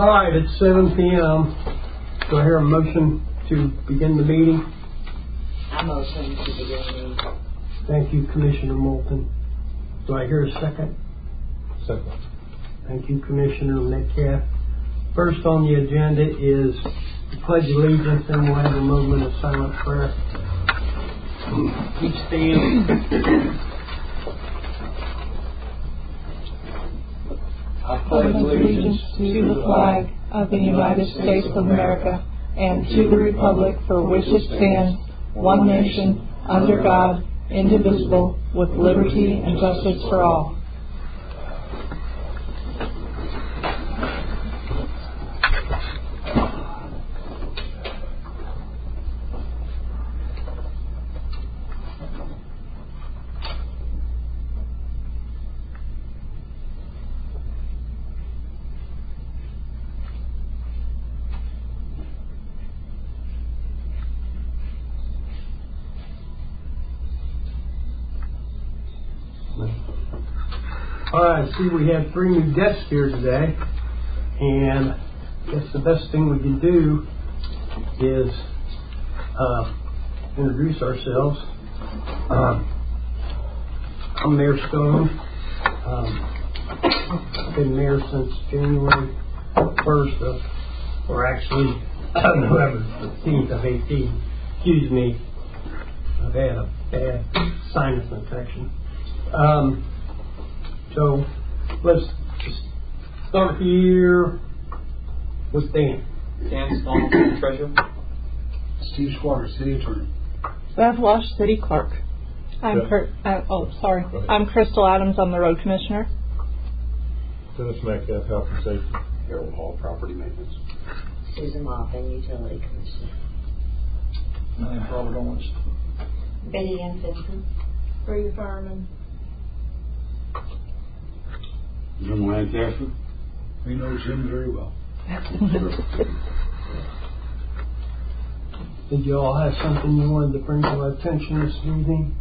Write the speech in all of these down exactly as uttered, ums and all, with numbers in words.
All right, it's seven p m Do I hear a motion to begin the meeting? I motion to begin the meeting. Thank you, Commissioner Moulton. Do I hear a second? Second. Thank you, Commissioner Metcalf. First on the agenda is the Pledge of Allegiance, and we'll have a moment of silent prayer. Please stand. I pledge allegiance to the flag of the United States of America and to the republic for which it stands, one nation, under God, indivisible, with liberty and justice for all. All right, I see we have three new guests here today, and I guess the best thing we can do is uh, introduce ourselves. Um, I'm Mayor Stone. Um, I've been mayor since January first of, or actually November fifteenth of eighteen. Excuse me, I've had a bad sinus infection. Um, So let's just start here with Dan. Dan Stone, Treasurer. Steve Schwarter, City Attorney. Beth Walsh, City Clerk. I'm Yeah. Kurt, uh, oh, sorry. I'm Crystal Adams. I'm the Road Commissioner. Dennis Metcalf, Health and Safety. Harold Hall, Property Maintenance. Susan Moffin, Utility Commissioner. My name's Robert Owens. Betty Ann Fenton. Brady Fireman. Jim Lancaster. We know Jim very well. Did you all have something you wanted to bring to our attention this evening?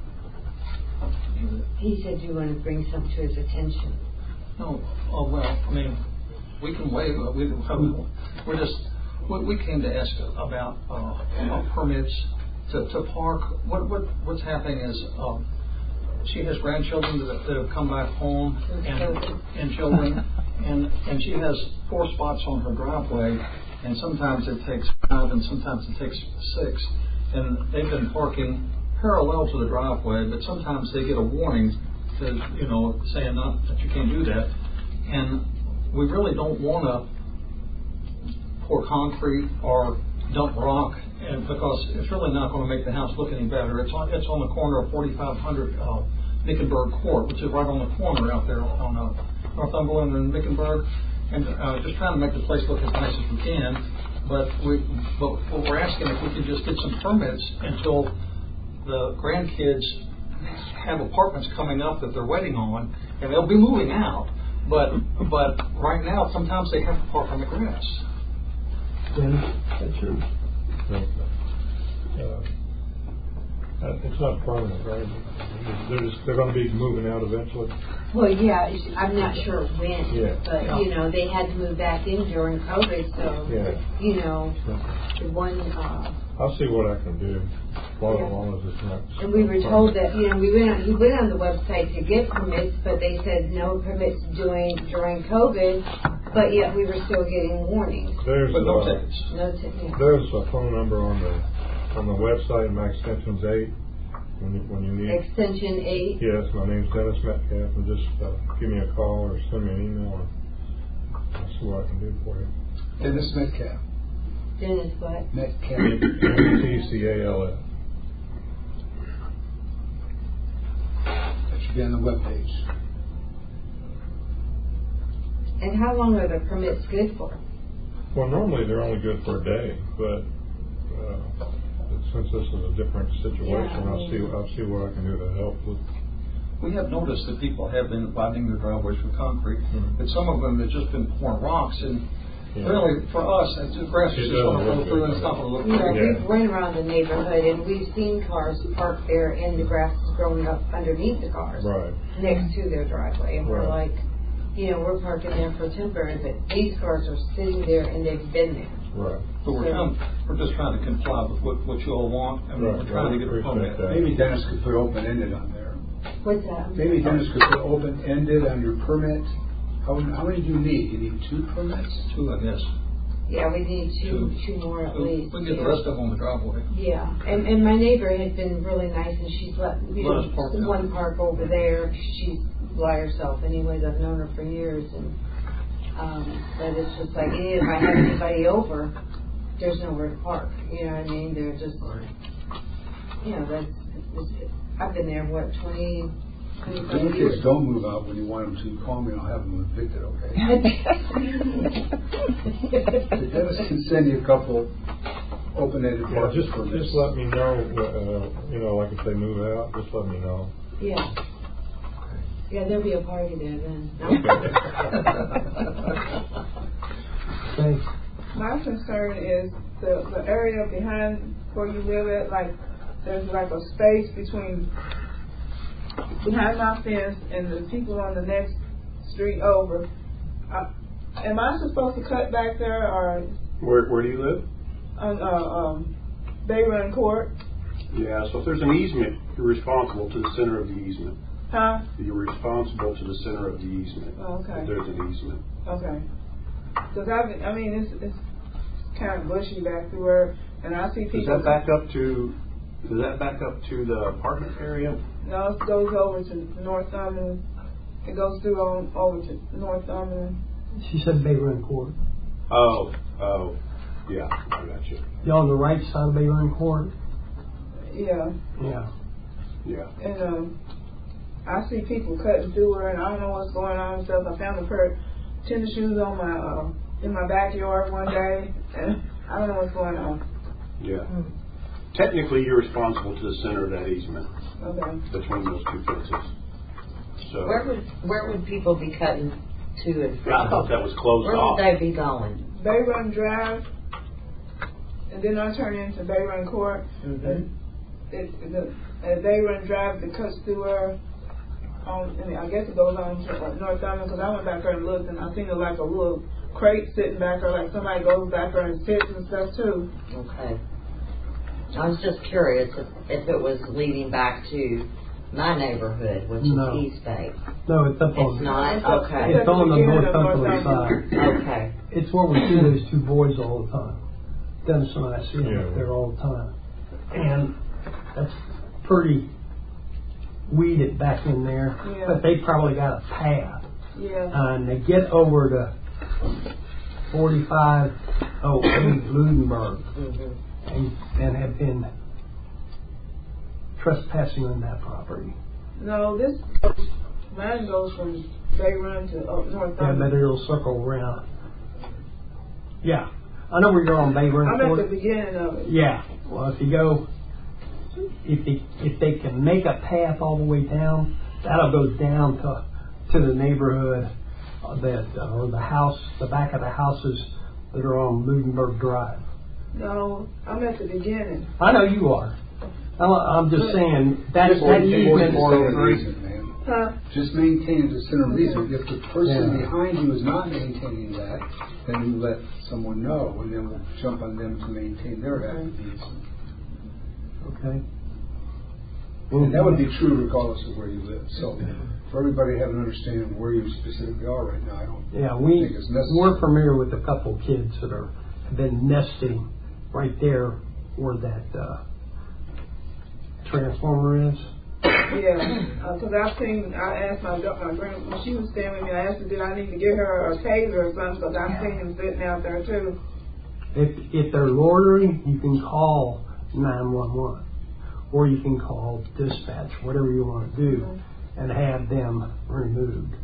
He said you wanted to bring something to his attention. No, oh well, I mean, we can waive. Uh, we, we're just we, we came to ask about uh, permits to, to park. What what what's happening is um, she has grandchildren that, that have come back home and and children, and and she has four spots on her driveway, and sometimes it takes five, and sometimes it takes six, and they've been parking parallel to the driveway, but sometimes they get a warning to, you know, saying not that you can't do that, and we really don't want to pour concrete or dump rock, and because it's really not going to make the house look any better. It's on it's on the corner of forty-five hundred uh, Mickenburg Court, which is right on the corner out there on uh, Northumberland and Mickenburg, and uh, just trying to make the place look as nice as we can. But we, but what we're asking if we could just get some permits until the grandkids have apartments coming up that they're waiting on, and they'll be moving out. But but right now, sometimes they have to park on the grass. Dennis, that's your... Uh, uh, it's not permanent, right? They're just, they're going to be moving out eventually. Well, yeah, it's, I'm not sure when, Yeah. but, Yeah. you know, they had to move back in during COVID, so, Yeah. you know, Okay. the one, uh, I'll see what I can do, as long, as long as it's not. and we were told that, you know, we went on, he went on the website to get permits, but they said no permits during, during COVID, but yet we were still getting warnings. There's But no uh, tickets. No, t- yeah. there's a phone number on the on the website. My extension's eight. When you, when you need. Extension eight. Yes, my name's Dennis Metcalf, and just uh, give me a call or send me an email, and I'll see what I can do for you. Dennis Metcalf. Dennis what? Metcalf. M T C A L F. That should be on the webpage. And how long are the permits good for? Well, normally they're only good for a day, but uh, since this is a different situation, Yeah, I I'll mean, see I'll see what I can do to help with. We have noticed that people have been widening their driveways with concrete, Mm-hmm. but some of them have just been pouring rocks. And Yeah. really, for us, it's just grass is It just going to doesn't go look through, and good. it's not going to look You know, pretty. Yeah. we've went around the neighborhood and we've seen cars parked there and the grass is growing up underneath the cars, Right. next to their driveway, and we're Right. like, you know, we're parking there for temporary, but these cars are sitting there and they've been there. Right. But we're trying, we're just trying to comply with what, what you all want, and Right, we're trying to get a appreciate permit. that. Maybe Dennis could put open-ended on there. What's that? Maybe Dennis could put open-ended on your permit. How, how many do you need? You need two permits? Two, I guess. Yeah, we need two, Two. two more at We least. can get the yeah. rest of them on the driveway. Yeah, and and my neighbor has been really nice, and she's let you Let know us park there. one park over there. She's by herself, anyways. I've known her for years, and um, but it's just like if I have anybody over, there's nowhere to park. You know what I mean? They're just, you know, that's. It's, I've been there what twenty, twenty-five Grandkids years. don't move out when you want them to. Call me and I'll have them evicted, okay? Dennis can send you a couple open-ended Yeah, parking just, permits. just let me know, uh, you know, like if they move out, just let me know. Yeah. Yeah, there'll be a party there then. Thanks. My concern is the, the area behind where you live at, like, there's like a space between, behind my fence and the people on the next street over. I, am I supposed to cut back there or Where, where do you live? on, uh, um, Bay Run Court? Yeah, so if there's an easement, you're responsible to the center of the easement. Huh? You're responsible to the center of the easement. Oh, okay. If there's an easement. Okay. Because I, I mean, it's, it's kind of bushy back through where, and I see people. Does that back up to, does that back up to the apartment area? No, it goes over to Northumberland. It goes through on over to Northumberland. She said Bay Run Court. Oh, oh, yeah, I got you. You on the right side of Bay Run Court? Yeah. Yeah. Yeah. And um, I see people cutting through her, and I don't know what's going on and stuff. I found a pair of tennis shoes on my uh, in my backyard one day, and I don't know what's going on. Yeah. Technically, you're responsible to the center of that easement Okay. between those two fences. So. Where would where would people be cutting to and from? Yeah, I thought that was closed Where off. would they be going? Bay Run Drive, and then I turn into Bay Run Court. Mm-hmm. And it, the, and Bay Run Drive that cuts through her. Um, and I guess it goes on to uh, Northumberland, because I went back there and looked, and I seen it like a little crate sitting back there, like somebody goes back there and sits and stuff too. Okay. I was just curious if, if it was leading back to my neighborhood, which No. is East Bay. No, it's up on. It's not? It's up- Okay. It's on the Beginning of Northumberland Northumberland. side. Okay. It's where we see those two boys all the time. Dennis and I see them Yeah. up there all the time. And that's pretty weeded back in there. Yeah. But they probably got a path. Yeah. And they get over to forty-five oh eight Ludenberg Mm-hmm. and, and have been trespassing on that property. No, this mine goes from Bay Run to up Yeah, Northumberland. but it'll circle around. Yeah. I know where you're on Bay Run I'm at Court. the beginning of it. Yeah. Well, if you go, if they, if they can make a path all the way down, that'll go down to to the neighborhood uh, that uh, or the house, the back of the houses that are on Ludenberg Drive. No, I'm at the beginning. I know you are. I'm, I'm just saying that Just that maintain easement. the center of the easement, man. Huh? Just maintain the center of the easement. If the person Yeah. behind you is not maintaining that, then you let someone know, and then we'll jump on them to maintain their half of the easement. Okay. And that would be true regardless of where you live. So for everybody to have an understanding of where you specifically are right now, I don't Yeah, we think it's necessary. we're familiar with a couple of kids that are have been nesting right there where that uh, transformer is. Yeah, because I've seen, I asked my da- my grand, when she was staying with me, I asked her, did I need to get her a taser or something, because I've seen him sitting out there too. If if they're loitering, you can call nine one one, or you can call dispatch, whatever you want to do, Mm-hmm. and have them removed.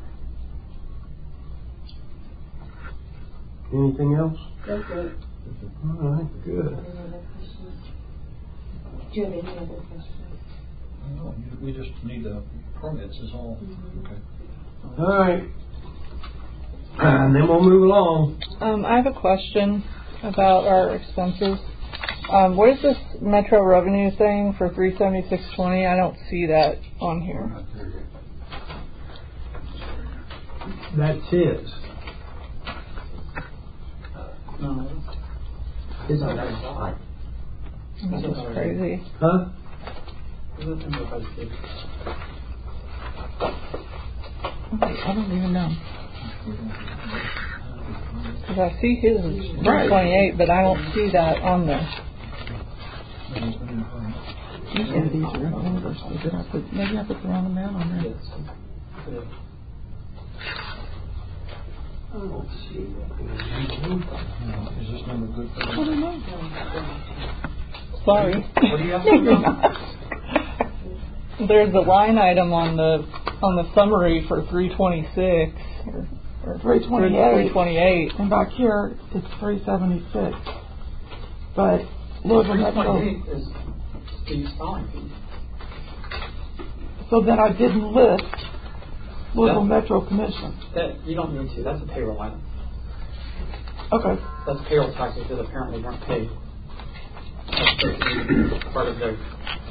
Anything else? That's it. All right, good. Any other questions? Do you have any other questions? No, we just need the permits is all. Okay. All right, and then we'll move along. Um, I have a question about our expenses. Um, what is this Metro revenue thing for three seventy six twenty? I don't see that on We're here. not there yet. That's his. No. Is No, it? that's not. This is crazy. Huh? I don't even know. Because I see his is three twenty-eight, but I don't see that on there. Usually these are in order, so did I put, maybe I put the wrong amount on there. I don't see that. Is this number good for I you? don't know. Sorry. What do you have? No, you're not. There's a line item on the on the summary for three twenty-six or, or three twenty-eight. three twenty-eight. And back here, it's three seventy-six. But Louisville three Metro. twenty-eight is Steve's time. So then I didn't list Louisville No. Metro Commission. That, you don't need to. That's a payroll item. Okay. That's payroll taxes that apparently weren't paid. That's part of the.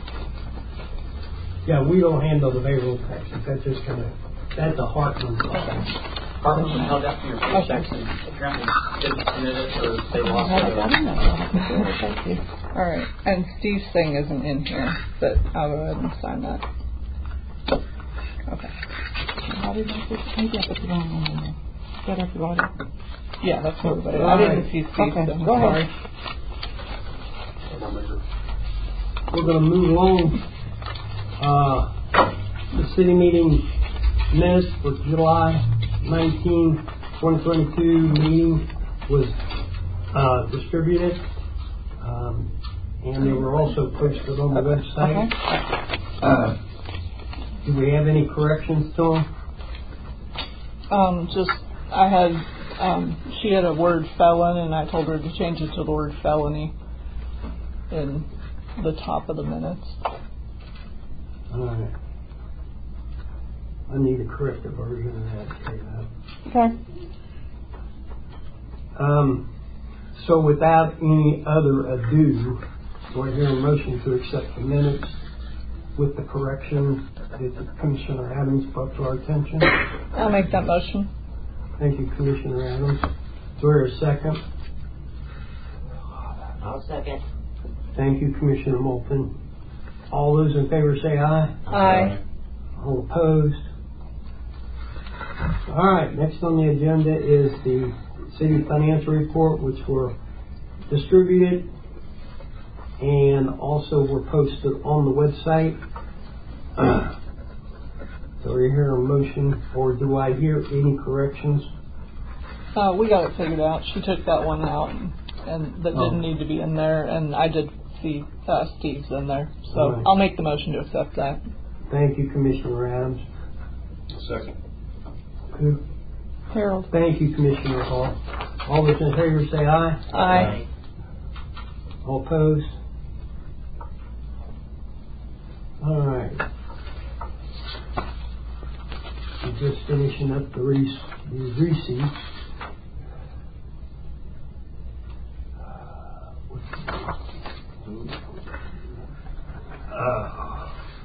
Yeah, we don't handle the payroll taxes. That's just kind of, that's a Hartman problem. Hartman held that for your paychecks and apparently didn't submit it or they lost I it. got it. Thank you. All right, and Steve's thing isn't in here, but I'll go ahead and sign that. Okay. How did I put, maybe I put the wrong one in there. Is that everybody? Yeah, that's everybody. I All didn't right. see Steve's. Okay, so I'm go ahead. sorry. We're going to move along. Uh, the city meeting minutes for July nineteenth, twenty twenty-two meeting was uh, distributed, um, and they were also posted on the website. Uh, do we have any corrections to them? Um, just I had um, she had a word felon, and I told her to change it to the word felony in the top of the minutes. All right. I need a corrected version of that. Straight up. Okay. Um, so without any other ado, do I hear a motion to accept the minutes with the correction that Commissioner Adams brought to our attention? I'll make that motion. Thank you, Commissioner Adams. Do I hear a second? I'll second. Thank you, Commissioner Moulton. All those in favor say aye. Aye. All opposed? All right, next on the agenda is the city financial report, which were distributed and also were posted on the website. So are you hearing a motion, or do I hear any corrections? Uh, we got it figured out. She took that one out, and, and that Oh. didn't need to be in there, and I did see uh, Steve's in there. So All right. I'll make the motion to accept that. Thank you, Commissioner Adams. Second. Who? Harold. Thank you, Commissioner Hall. All those in favor say aye. Aye. All opposed? All right. We're just finishing up the re- the receipts. Uh,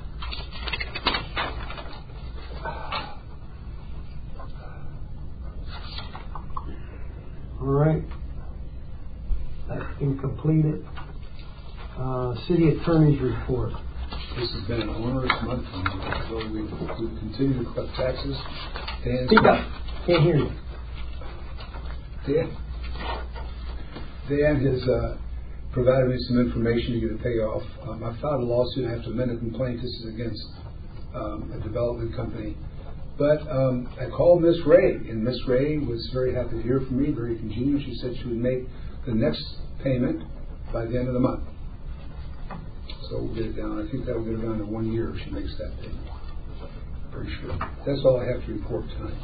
all right. That's been completed. Uh, city attorney's report. This has been an onerous month for me, so we've, we've continued to collect taxes. Dan, Speak up. Can't hear you. Dan, Dan has uh, provided me some information to get a payoff. Um, I filed a lawsuit. I have to amend a complaint. This is against um, a development company. But um, I called Miss Ray, and Miss Ray was very happy to hear from me, very congenial. She said she would make the next payment by the end of the month. So we'll get it down. I think that will get it down to one year if she makes that payment. Pretty sure. That's all I have to report tonight.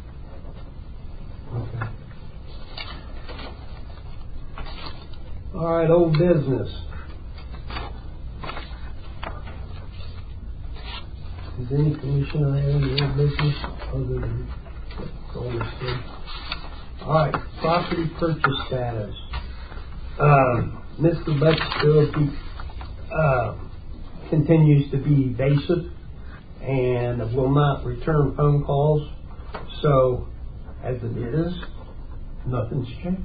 Okay. All right, old business. Does any commissioner have any old business other than going to see? All right, property purchase status. Um, Mister Butchfield uh, continues to be evasive and will not return phone calls. So As it is, nothing's changed.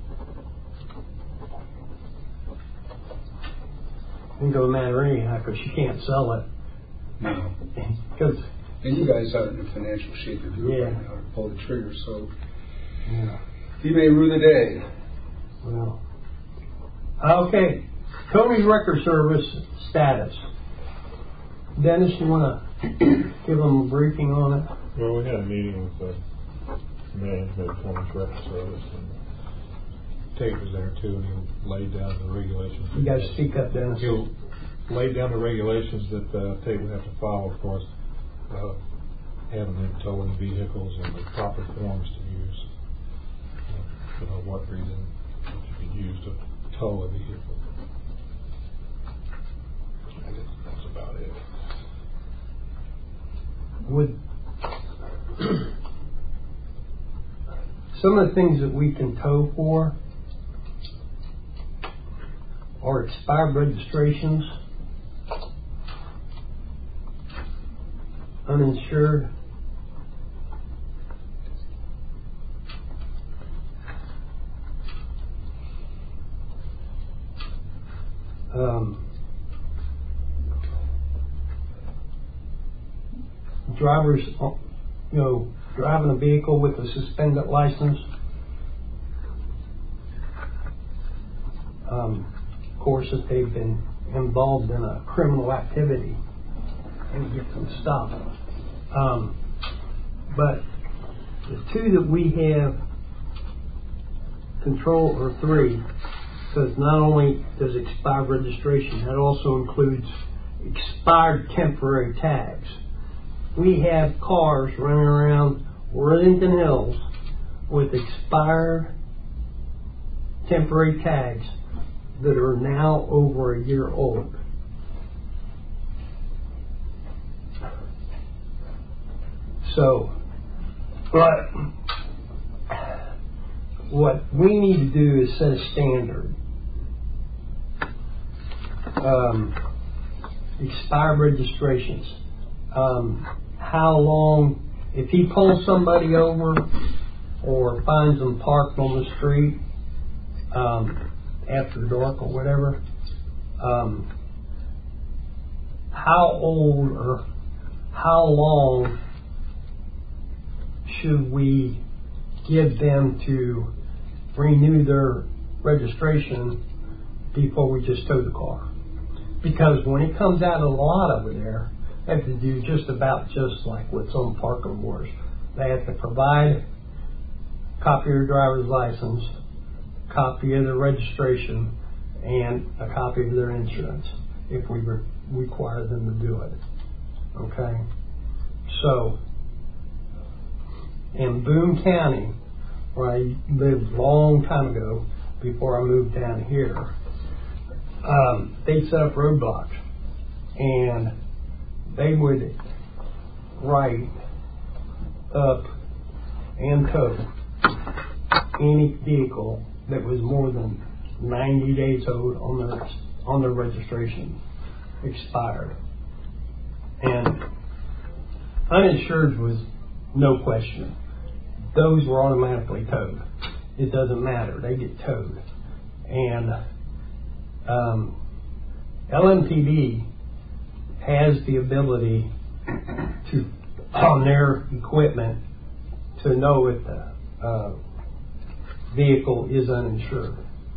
It don't matter anyhow because she can't sell it. No. Because and you guys aren't in financial shape to do it yeah. right now to pull the trigger, so yeah. you may rue the day. Well, okay. Tony's Record Service status. Dennis, you want to give them a briefing on it? Well, we had a meeting with the management of Tony's Record Service, and Tate was there too, and he laid down the regulations. You guys speak up, Dennis. He laid down the regulations that uh, Tate would have to follow, of course, uh, having them towing vehicles and the proper forms to use. Uh, for what reason it should be used to tow a vehicle. I guess that's about it. Would some of the things that we can tow for are expired registrations, uninsured, um, drivers, you know, driving a vehicle with a suspended license. Um, of course, if they've been involved in a criminal activity and get them stopped. Um, but the two that we have control are three, because not only does expired registration, that also includes expired temporary tags. We have cars running around Worthington Hills with expired temporary tags that are now over a year old. So, but what we need to do is set a standard. Um, expired registrations. Um, how long, if he pulls somebody over or finds them parked on the street um, after dark or whatever, um, how old or how long should we give them to renew their registration before we just tow the car? Because when it comes out of the lot over there, they have to do just about just like what's on parking boards. They have to provide a copy of their driver's license, copy of their registration, and a copy of their insurance if we re- require them to do it. Okay? So, in Boone County, where I lived a long time ago, before I moved down here, um, they set up roadblocks, and they would write up and tow any vehicle that was more than ninety days old on their on their registration expired. And uninsured was no question. Those were automatically towed. It doesn't matter. They get towed. And um, L M P D has the ability to, on their equipment, to know if the uh, vehicle is uninsured.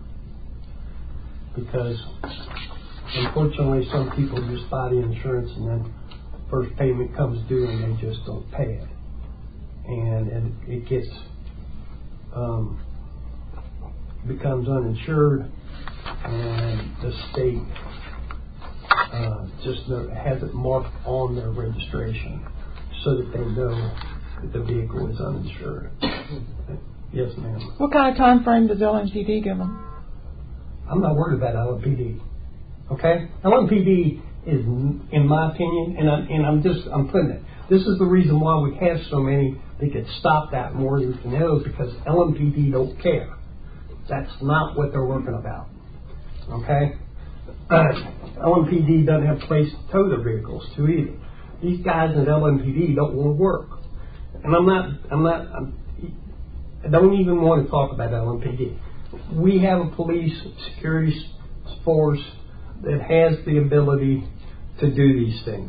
Because unfortunately some people just buy the insurance and then first payment comes due and they just don't pay it. And it, it gets, um, becomes uninsured, and the state uh, just know, has it marked on their registration so that they know that the vehicle is uninsured. Yes, ma'am. What kind of time frame does L M P D give them? I'm not worried about L M P D. Okay? L M P D is, in my opinion, and, I, and I'm just, I'm putting it, this is the reason why we have so many that get stopped at more than Hills, because L M P D don't care. That's not what they're working about. Okay? Uh, L M P D doesn't have a place to tow their vehicles to either. These guys at L M P D don't want to work. And I'm not, I'm not, I'm, I don't even want to talk about L M P D. We have a police security force that has the ability to do these things.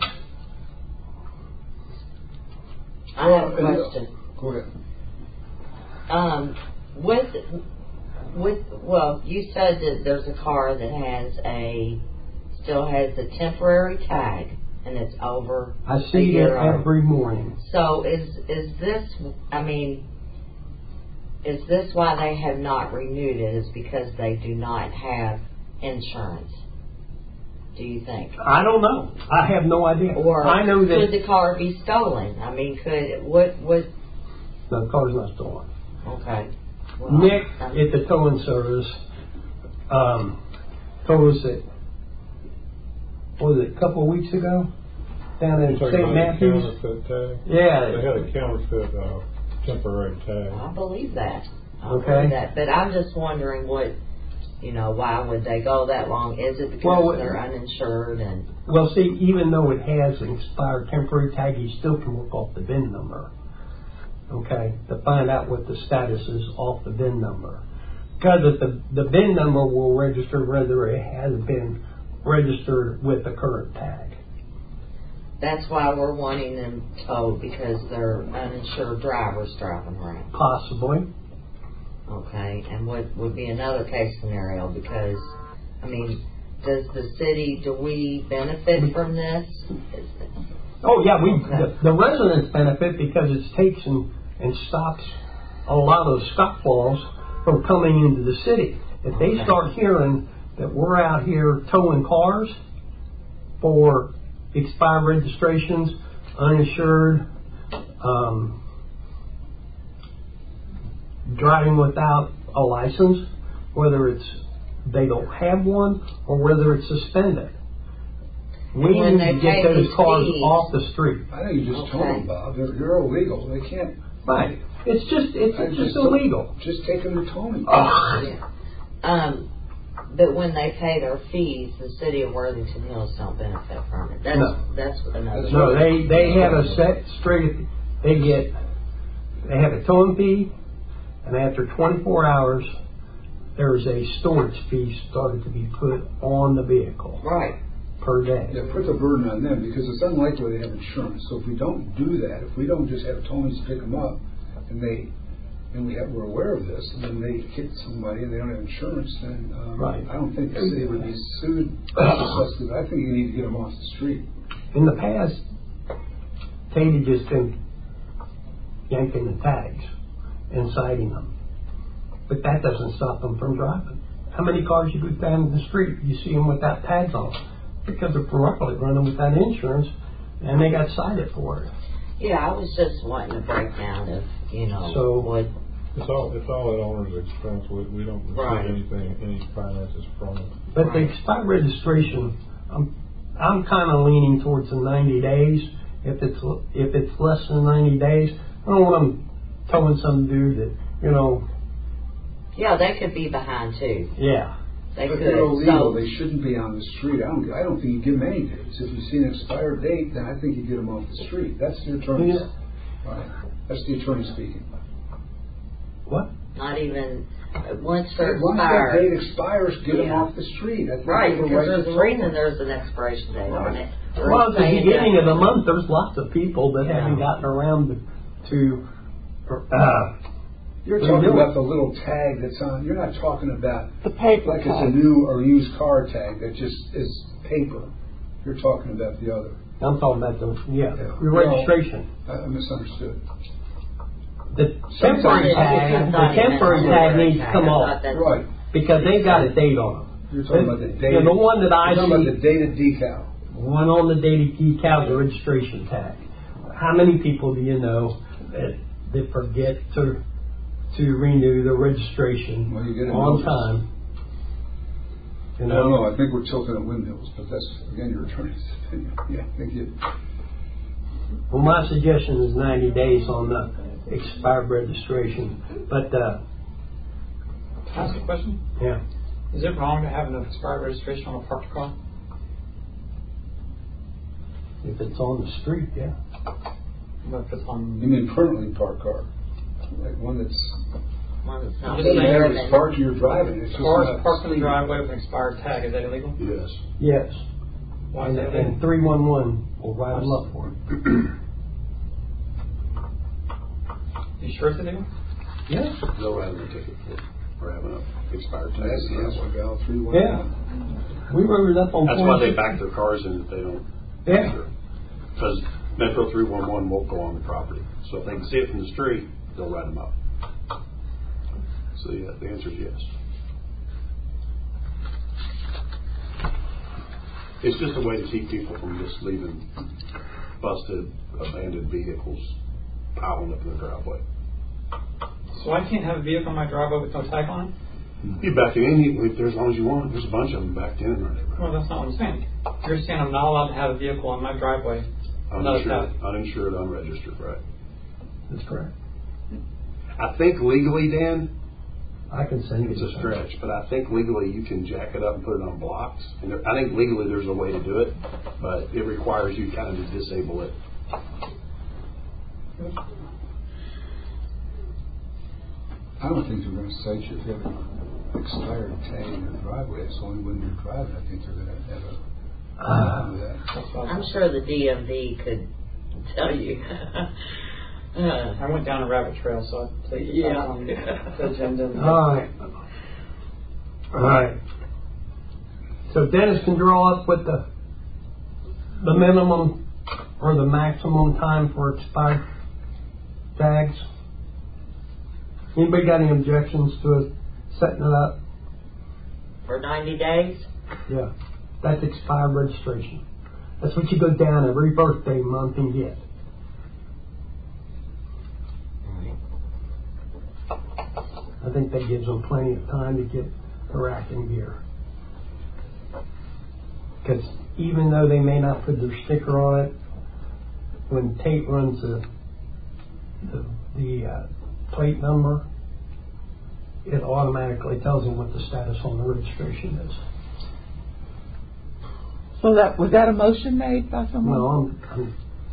I have a question. Go ahead. Um, with, with, well, you said that there's a car that has a, still has a temporary tag, and it's over I a see it year old. every morning. So is, is this, I mean, is this why they have not renewed it, is because they do not have insurance? Do you think? I don't know. I have no idea. Or I know that could the car be stolen? I mean, could, what, what, no, the car's not stolen. okay. Well, Nick um, at the towing service um, told us that, what was it, a couple of weeks ago, down in Talking Saint about the Matthews? counterfeit tag? Yeah. They had a counterfeit uh, temporary tag. I believe that. I Okay. believe that. But I'm just wondering what, you know, why would they go that long? Is it because Well, they're uninsured and? Well, see, even though it has an expired temporary tag, you still can look off the V I N number, okay, to find out what the status is off the V I N number. Because if the, the V I N number will register whether it has been registered with the current tag. That's why we're wanting them towed, because they're uninsured drivers driving around. Possibly. Okay, and what would be another case scenario? Because, I mean, does the city, do we benefit from this? Is it- Oh, yeah, we Okay. the, the residents benefit because it takes and, and stops a lot of scofflaws from coming into the city. If they Okay. start hearing that we're out here towing cars for expired registrations, uninsured, um, driving without a license, whether it's they don't have one or whether it's suspended. We When need they to get pay those these cars fees- off the street. I think you just told Okay. them, Bob, they're, they're illegal. They can't. Right. It's just it's, I it's just just- illegal. Just take them to Tony. Yeah. Um, but when they pay their fees, the city of Worthington Hills don't benefit from it. That's, No. that's another. That's No, they they have a set straight. They get they have a towing fee, and after twenty-four hours, there is a storage fee started to be put on the vehicle Right. per day. Yeah, put the burden on them because it's unlikely they have insurance. So if we don't do that, if we don't just have Tony's pick them up, and they, and we have, we're aware of this, and then they hit somebody and they don't have insurance, then um, Right. I don't think the city would be sued successfully. I think you need to get them off the street. In the past, Katie just been yanking the tags and citing them, but that doesn't stop them from driving. How many cars you go down the street, you see them without tags on them? Because they're probably running without insurance, and they got cited for it. Yeah, I was just wanting a breakdown of, you know, So- what, It's all, it's all at owner's expense. We, we don't receive Right. anything, any finances from it. But the expired registration, I'm, I'm kind of leaning towards the ninety days. If it's, if it's less than ninety days, I don't want them towing some dude that, you know, yeah, they could be behind too. yeah. They If could. they're illegal, So, they shouldn't be on the street. I don't. I don't think you give them any dates. If you see an expired date, then I think you get them off the street. That's the attorney. Yeah. Right. That's the attorney speaking. What? not even, uh, once they're Once that date expired. expires, get them Yeah. off the street. I think Right, they have a because right there's to a tow reason them. there's an expiration date on it. Or Well, at it's the saying beginning that- of the month, there's lots of people that Yeah. haven't gotten around to, to uh, You're What are you talking doing? about the little tag that's on. You're not talking about The paper like it's a tag. new or used car tag that just is paper. You're talking about the other. I'm talking about the, yeah, Yeah. your registration. I, I misunderstood. The Sometimes temporary it's tag, just the not even temporary a tag temporary needs to tag. come I off thought that's- Right. because they've got a date on them. You're talking about the date. Yeah, the one that I You're talking see, about the dated decal. one on the dated decal, the registration tag. How many people do you know that, that forget to to renew the registration Well, you get a on notice. time? You I know, don't know. I think we're tilting at windmills, but that's again your attorney's opinion. Yeah, I think you. well, my suggestion is ninety days on the expired registration, but uh, Can I ask a question? yeah, Is it wrong to have an expired registration on a parked car? if it's on the street, yeah. What if it's on? You mean permanently parked car? like one that's One that's not Just doesn't saying, have driven. a spark you're driving. It's just Cars not parked in the speeding. driveway with an expired tag, is that illegal? Yes. Yes. Why And, is that illegal? and three one one will write them up for it. You sure it's illegal? Yes. They'll write them a ticket for, for having an expired tag. That's the answer, Val, three one Yeah. one. We wrote it up on. That's form. why they back their cars in if they don't. Yeah. Because Metro three one one won't go on the property. So if they can see it from the street, they'll write them up. So yeah, the answer is yes. It's just a way to keep people from just leaving busted, abandoned vehicles piling up in the driveway. So I can't have a vehicle in my driveway with no tag on it? You back it in, you leave there as long as you want. There's a bunch of them backed in in our neighborhood. Well, that's not what I'm saying. You're saying I'm not allowed to have a vehicle on my driveway without a Uninsured, tag. uninsured, unregistered, right? That's correct. I think legally, Dan, I can send you it's this. a stretch, but I think legally you can jack it up and put it on blocks. And there, I think legally there's a way to do it, but it requires you kind of to disable it. I don't think they're going to cite you if you have an expired tag in your driveway. It's only when you're driving. I think they're going to have a problem with that. I'm sure the D M V could tell you. uh, I went down a rabbit trail, so I played it Yeah. back on the agenda. All right. All right. So Dennis can draw up what the the minimum or the maximum time for expired tags. Anybody got any objections to us setting it up? for ninety days? Yeah. That's expired registration. That's what you go down every birthday month and get. I think that gives them plenty of time to get their acting gear. Because even though they may not put their sticker on it, when Tate runs the the, the uh, plate number, it automatically tells them what the status on the registration is. So that was that a motion made by someone? No, I'm, I'm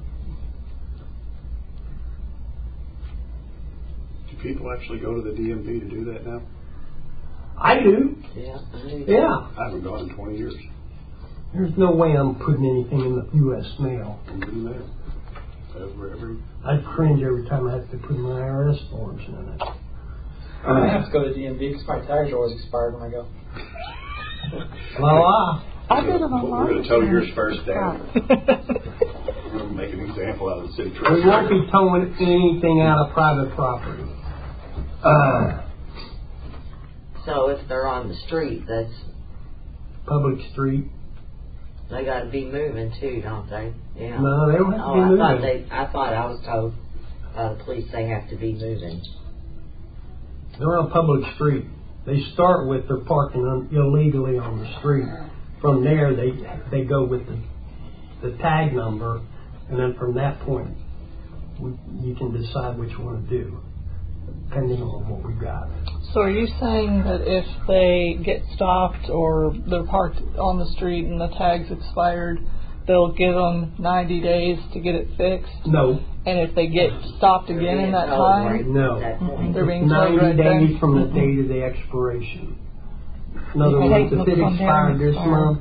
Do people actually go to the D M V to do that now? I do. Yeah. I do. Yeah. I haven't gone in twenty years. There's no way I'm putting anything in the U S mail. I'm doing that. Every, every, I'd cringe every time I have to put my I R S forms in it. I have to go to the D M V because my tags are always expired when I go. Well, uh, I did it we're online. going to tow yours first, Dan. We're going to make an example out of the city we treasurer. won't be towing anything out of private property. Uh, So if they're on the street, that's public street. they got to be moving too, don't they? Yeah. No, they don't have to Oh, be I moving. thought they. I thought I was told by the police they have to be moving. They're on a public street. They start with they're parking on, illegally on the street. From there, they they go with the the tag number, and then from that point, we, you can decide what you want to do, depending on what we've got. So are you saying that if they get stopped or they're parked on the street and the tag's expired, they'll give them ninety days to get it fixed? No, And if they get stopped They're again in being that told time? right No. at that point. They're being told right ninety days then? from the date of the expiration. In other Okay, words, if looks it on there expired and this expired. month,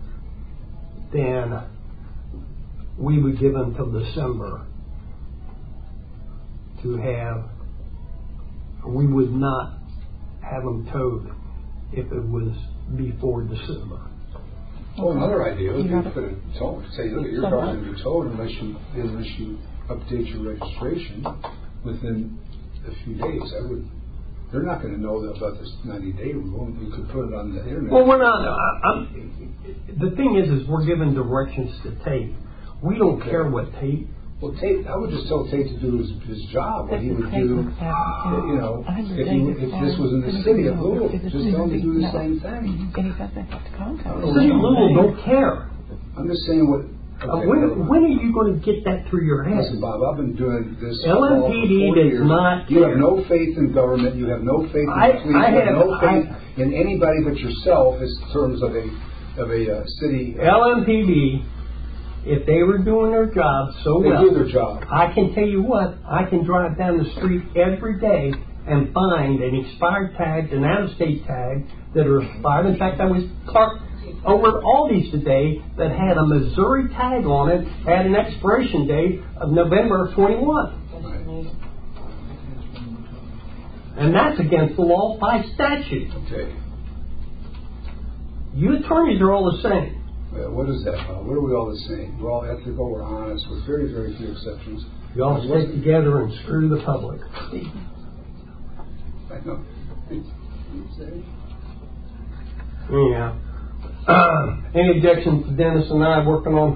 then we would give them till December to have, we would not have them towed if it was before December. Well, another idea would be You to got put a tow, say, look, your car's going to be towed unless you, unless you update your registration within a few days. I would, they're not going to know about this ninety day rule. You could put it on the internet. Well, we're not, I, I'm, the thing is, is we're given directions to Tate. We don't care what Tate. Well, Tate, I would just tell Tate to do his, his job, what he would do, you know, if, he, if this was in the city of Louisville, just tell him to do the same thing. And he doesn't have to contact The city of Louisville don't care. I'm just saying what, Uh, okay, when, never mind. when are you going to get that through your head? Listen, Bob, I've been doing this L M P D for forty does years. not You care. have no faith in government. You have no faith in I- the police. I you have, have- no faith I- in anybody but yourself in terms of a of a uh, city. L M P D if they were doing their job so They well, do their job. I can tell you what, I can drive down the street every day and find an expired tag, an out-of-state tag that are expired. In fact, I was Clark over at Aldi's today that had a Missouri tag on it, had an expiration date of November of twenty-one. And that's against the law by statute. Okay. You attorneys are all the same. Well, what is that about? What are we all the same? We're all ethical, we're honest, with very, very few exceptions. You all stick together and screw the public. I know. Yeah. Uh, any objections to Dennis and I working on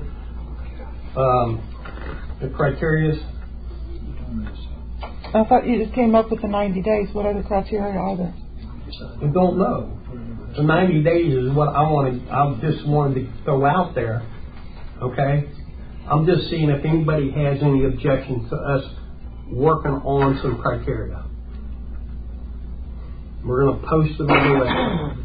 um, the criteria? I thought you just came up with the ninety days. What other criteria are there? We don't know. The ninety days is what I wanted. I just wanted to throw out there. Okay? I'm just seeing if anybody has any objections to us working on some criteria. We're going to post it on the website.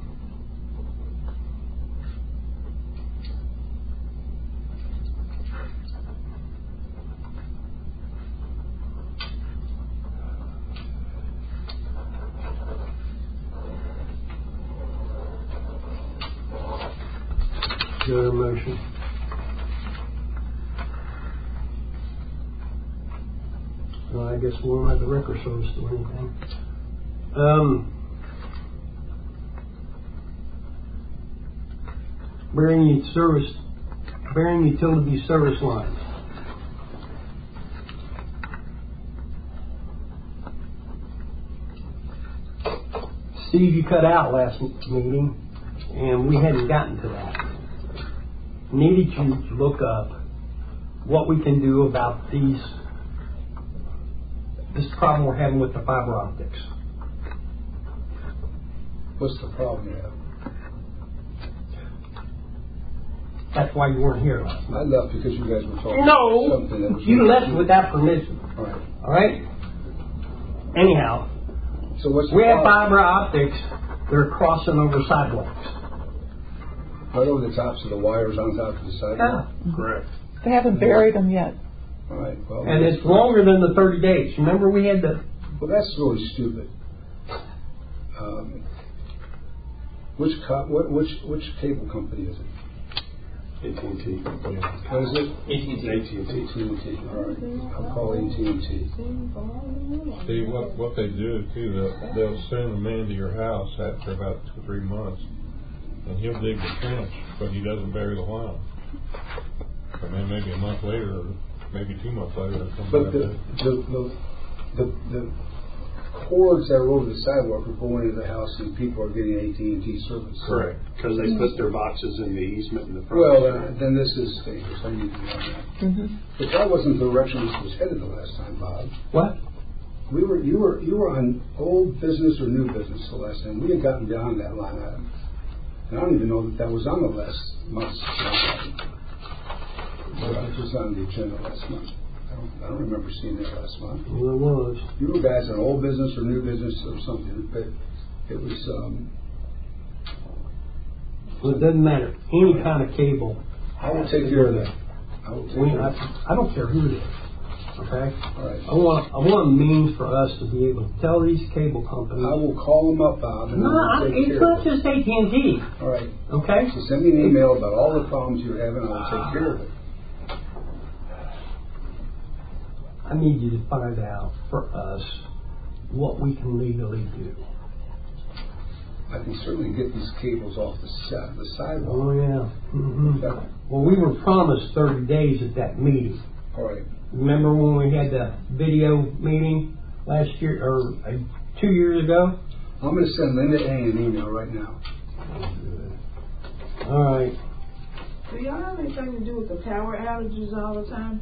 Your motion. Well, I guess we won't have the record service do anything. Um, bearing service, bearing utility service lines. Steve, you cut out last meeting, and we hadn't gotten to that. Needed you to look up what we can do about these this problem we're having with the fiber optics. What's the problem you have? That's why you weren't here last night. I left because you guys were talking No, about something that was you left without permission. All right. All right. Anyhow, so what's the we have problem? fiber optics that are crossing over sidewalks. Right over the tops of the wires on top of the sidewalk? Yeah. Correct. They haven't buried them yet. All right. Well, And it's longer than the thirty days. Remember we had the... Well, that's really stupid. Um, which, co- what, which which cable company is it? A T and T. What is it? A T and T. A T and T. A T and T. All right. I'll call A T and T. See, what, what they do too, they'll, they'll send a man to your house after about two or three months, and he'll dig the trench, but he doesn't bury the line. And then maybe a month later, or maybe two months later, or something But like the, that. the, the, the, the cords that are over the sidewalk are going into the house, and people are getting A T and T service. Correct. Because they put their boxes in the easement in the front. Well, uh, then this is dangerous. I need to know that. Mm-hmm. But that wasn't the direction this was headed the last time, Bob. What? We were, you were, you were on old business or new business the last time. We had gotten beyond that line item, and I don't even know that that was on the last month's line item. It was on the agenda last month. I don't, I don't remember seeing that last month. Well, it was. You were guys on old business or new business or something, but it was. Um, Well, it doesn't matter. Any kind of cable. I will take care of that. I will take We, care I, of that. I don't care who it is. Okay? All right. I want I want a means for us to be able to tell these cable companies. I will call them up, Bob, and No, I I, will take it's care not of it. just A T and T. All right. Okay? So send me an email about all the problems you're having, and I'll take care of it. I need you to find out for us what we can legally do. I can certainly get these cables off the set, the sidewalk. Oh yeah. Mm-hmm. Yeah. Well, we were promised thirty days at that meeting. All right. Remember when we had the video meeting last year or uh, two years ago? I'm going to send Linda A an email right now. All right. Do y'all have anything to do with the power outages all the time?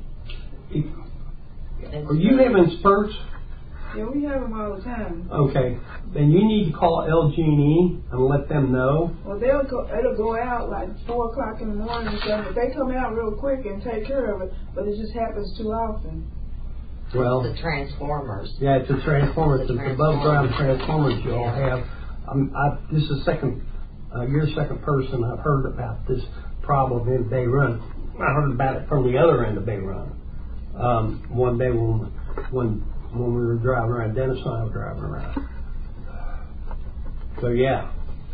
Are you having spurts? Yeah, we have them all the time. Okay. Then you need to call L G and E and let them know. Well, they'll go, it'll go out like four o'clock in the morning and stuff, but they come out real quick and take care of it, but it just happens too often. Well, The transformers. yeah, it's a transformer. It's The the above ground transformer. transformers you all Yeah. have. I'm, I, this is second, uh, you're the second person I've heard about this problem, and they run I heard about it from the other end of Bay Run. Um, one day when, when, when we were driving around, Dennis and I were driving around. So yeah.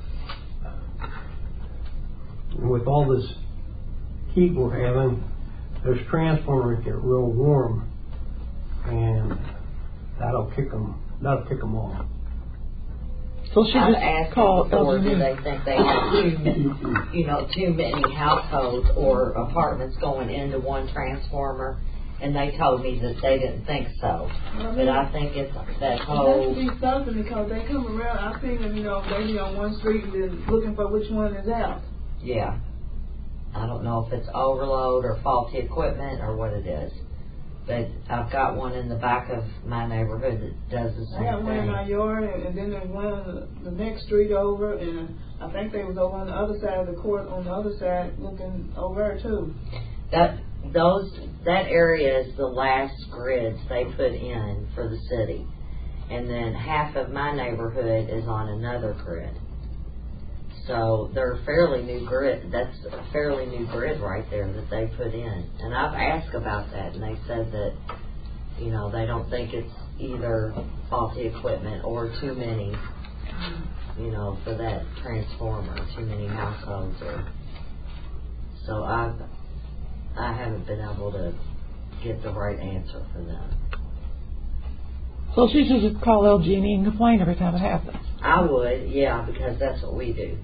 And with all this heat we're having, those transformers get real warm, and that'll kick them, that'll kick them off. So she I've just asked called before, L G do E. they think they have too many, you know, too many households or apartments going into one transformer? And they told me that they didn't think so. But I think it's that It has to whole, be something because they come around. I've seen them, you know, they be on one street and then looking for which one is out. yeah. I don't know if it's overload or faulty equipment or what it is. But I've got one in the back of my neighborhood that does the I got same one in my thing. yard, and, and then there's one on the, the next street over, and I think they was over on the other side of the court, on the other side, looking over there too. That those that area is the last grids they put in for the city, and then half of my neighborhood is on another grid. So they're fairly new grid. That's a fairly new grid right there that they put in. And I've asked about that, and they said that, you know, they don't think it's either faulty equipment or too many, you know, for that transformer, too many households. Or, so I've I haven't been able to get the right answer for them. So she should just call L G E and complain every time it happens. I would, yeah, because that's what we do.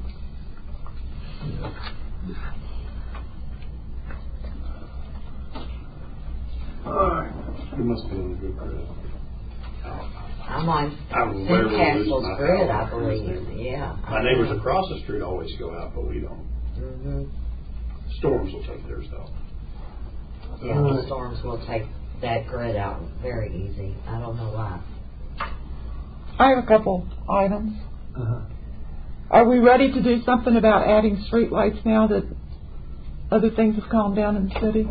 Alright. You must be on a good grid. I'm on I rarely lose Castle's my grid, power. I believe. Yeah. My neighbors across the street always go out, but we don't. Mm-hmm. Storms will take theirs though. Yeah, the storms will take that grid out very easy. I don't know why. I have a couple items. Uh-huh. Are we ready to do something about adding street lights now that other things have calmed down in the city?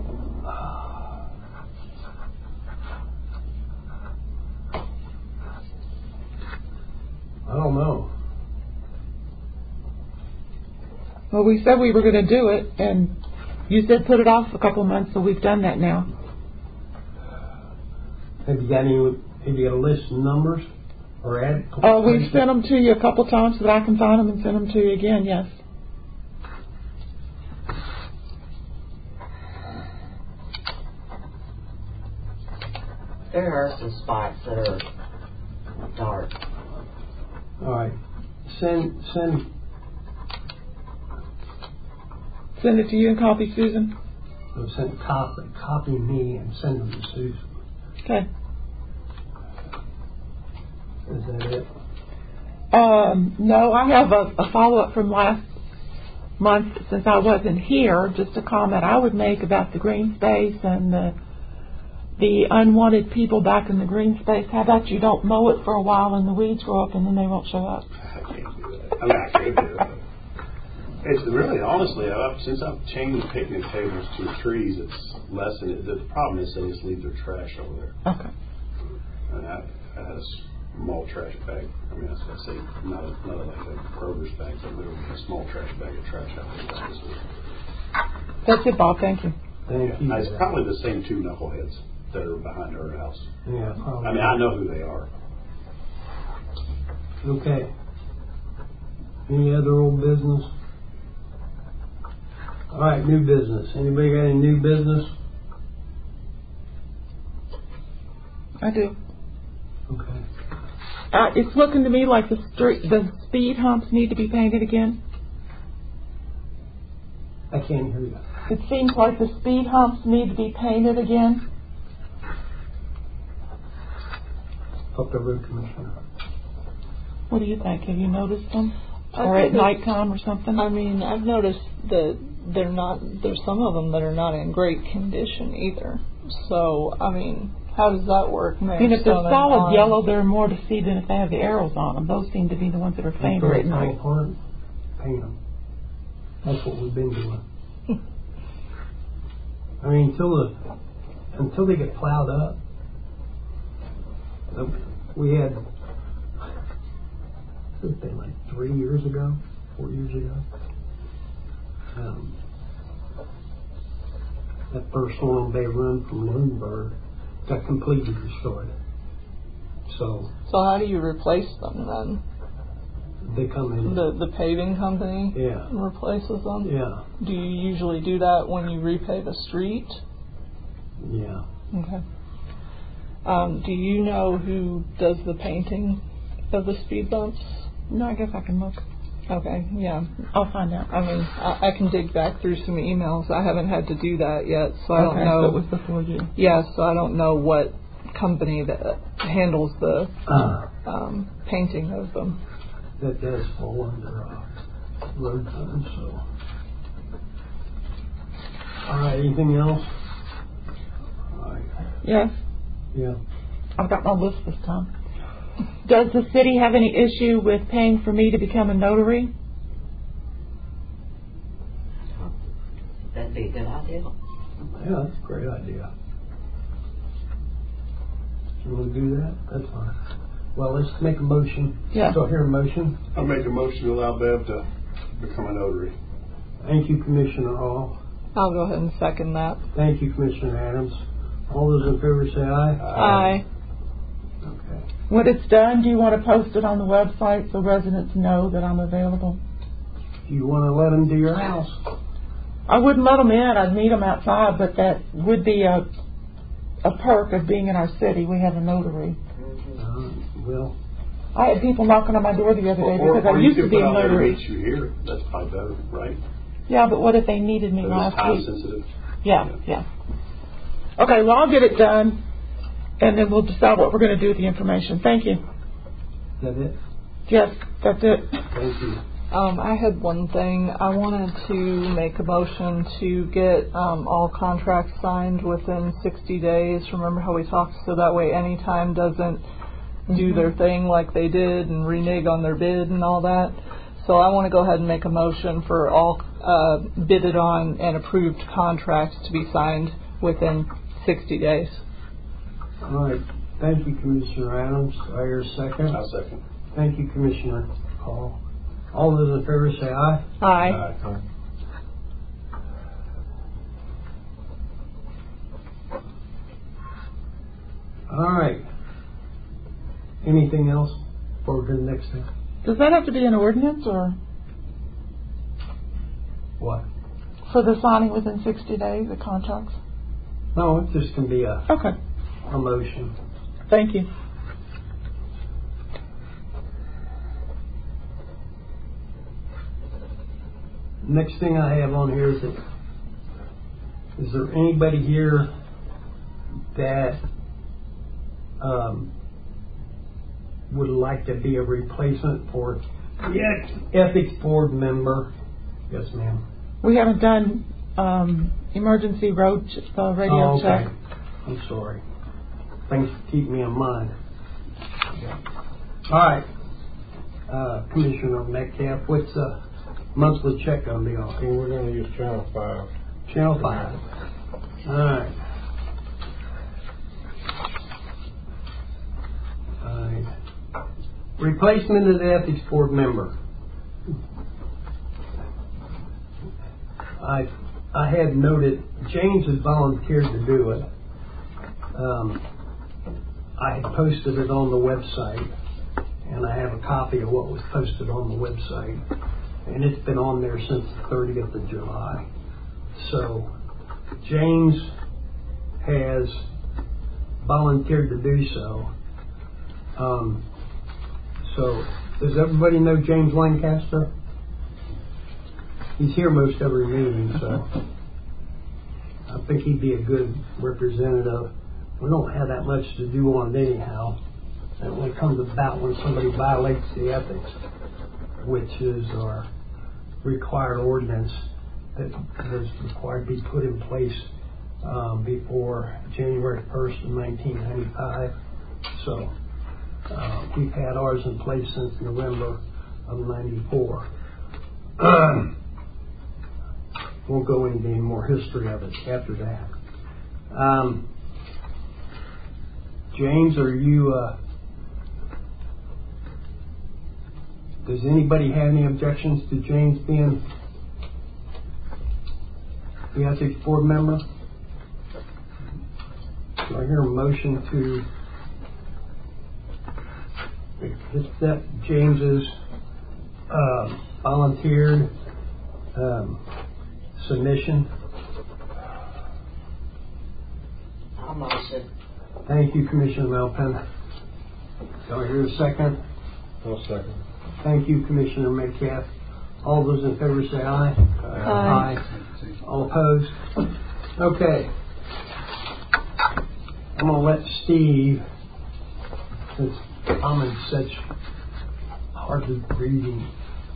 I don't know. Well, we said we were going to do it, and you said put it off a couple months, so we've done that now. Have you got any, have you got a list of numbers? Or add? Uh, we've sent them to you a couple times so that I can find them and send them to you again, yes. There are some spots that are dark. All right. Send, send, Send it to you and copy Susan. uh, send copy, copy me and send them to Susan. Okay. Is that it? Um, no, I have a, a follow-up from last month since I wasn't here, just a comment I would make about the green space and the, the unwanted people back in the green space. How about you don't mow it for a while and the weeds grow up and then they won't show up? I can't do that. I mean, I could do it. It's really, honestly, I've, since I've changed picnic tables to trees, it's lessened it. The problem is they just leave their trash over there. Okay. And I, I had a small trash bag. I mean, I, I say not, a, not like a Kroger's bag, but literally a small trash bag of trash out there. That's it, Bob. Thank you. Thank you. Yeah, it's probably the same two knuckleheads that are behind her house. Yeah, probably. I mean, I know who they are. Okay. Any other old business? All right, new business. Anybody got any new business? I do. Okay. Uh, it's looking to me like the street, the speed humps need to be painted again. I can't hear you. It seems like the speed humps need to be painted again. Up the road commissioner. What do you think? Have you noticed them? I Or at think it's- nighttime or something? I mean, I've noticed that they're not, there's some of them that are not in great condition either. So, I mean, how does that work? I mean, if they're Stone and solid pine. yellow, they're more to see than if they have the arrows on them. Those seem to be the ones that are fainter at night. Paint them. That's what we've been doing. I mean, until the until they get plowed up, uh, we had. It's been like three years ago, four years ago. Um, that first one on Bay Run from Lunenburg got completely destroyed. So So how do you replace them then? they come in. The the paving company Yeah. replaces them? Yeah. Do you usually do that when you repave a street? Yeah. Okay. Um, do you know who does the painting of the speed bumps? No, I guess I can look. Okay, yeah. I'll find out. I mean, I, I can dig back through some emails. I haven't had to do that yet, so I okay, don't know. So it was before you. Yeah, so I don't know what company that handles the Uh, um, painting of them. that does fall under uh, road fund, so. All right, anything else? All right. Yes, Yeah. I've got my list this time. Does the city have any issue with paying for me to become a notary? That'd be a good idea. Yeah, that's a great idea. You want to do that? That's fine. Well, let's make a motion. Yeah. So here a motion. I'll make a motion to allow Bev to become a notary. Thank you, Commissioner Hall. I'll go ahead and second that. Thank you, Commissioner Adams. All those in favor say aye. Aye. Okay. When it's done, do you want to post it on the website so residents know that I'm available? Do you want to let them to your house? I wouldn't let them in. I'd meet them outside, but that would be a a perk of being in our city. We have a notary. Uh, well, I had people knocking on my door the other day Or, because or I you used to could be put a out there to notary. meet you here. That's probably better, right? Yeah, but what if they needed me But it's last time week? sensitive. Yeah, yeah. Okay, well, I'll get it done, and then we'll decide what we're going to do with the information. Thank you. is that it? Yes, that's it. Thank you. Um, I had one thing. I wanted to make a motion to get um, all contracts signed within sixty days. Remember how we talked? So that way Anytime doesn't do their thing like they did and renege on their bid and all that. So I want to go ahead and make a motion for all uh, bidded on and approved contracts to be signed within sixty days. All right. Thank you, Commissioner Adams. I hear a second. I'll second. Thank you, Commissioner Hall. All those in favor say aye. Aye. Aye. All right. Anything else before we go to the next thing? Does that have to be an ordinance or What? for the signing within sixty days of contracts? No, it just can be a, Okay, a motion. thank you. Next thing I have on here is that, is there anybody here that um, would like to be a replacement for the ethics board member? Yes, ma'am. We haven't done um, emergency road ch- uh, radio Oh, okay. check. I'm sorry. Thanks for keeping me in mind. All right. Uh, Commissioner Metcalf, what's the monthly check going to be on? Okay, we're going to use Channel five. Channel five. All right. All right. Replacement of the ethics board member. I I had noted James had volunteered to do it. Um, I had posted it on the website, and I have a copy of what was posted on the website, and it's been on there since the thirtieth of July. So James has volunteered to do so. Um, so does everybody know James Lancaster? He's here most every meeting, so I think he'd be a good representative. We don't have that much to do on it anyhow. It only comes about when somebody violates the ethics, which is our required ordinance that was required to be put in place um, before January first of nineteen ninety-five. So uh, we've had ours in place since November of ninety-four. Won't go into any more history of it after that. Um, James, are you, uh, does anybody have any objections to James being the ethics board member? I hear a motion to accept James's uh, volunteered um, submission. I'll motion. Thank you, Commissioner Melpin. Do I hear a second? I'll second. Thank you, Commissioner Metcalf. All those in favor say aye. Aye. Aye. All opposed? Okay. I'm going to let Steve, since I'm in such hardly breathing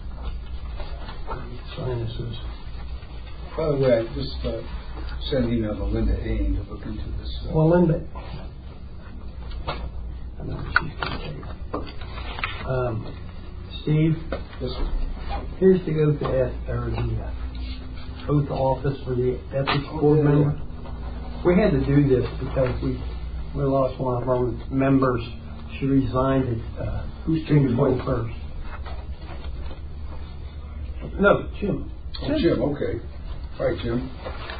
sinuses. By the way, I just uh, sent an email to Linda Ain to look into this. Uh, Well, Linda, I know what she's going to say. Um, Steve, yes, sir. here's the oath of eth- or the uh, oath of office for the ethics board member. We had to do this because we we lost one of our members. She resigned at uh, June twenty-first. No, Jim. Oh, Jim, okay. All right, Jim.